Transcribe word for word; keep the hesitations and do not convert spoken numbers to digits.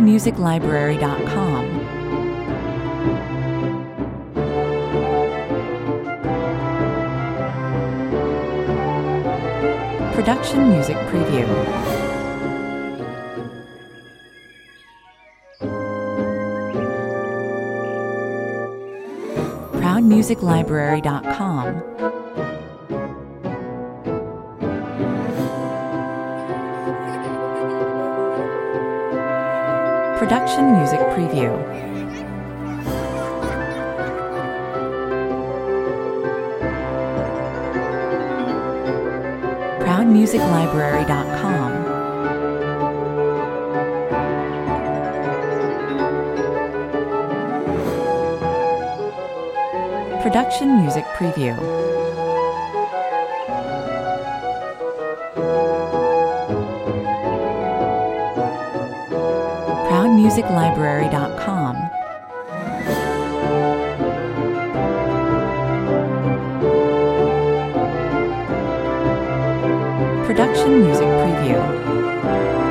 music library dot com. Production Music Preview. proud music library dot com. Production Music Preview. proud music library dot com. Production Music Preview. proud music library dot com. Production Music Preview.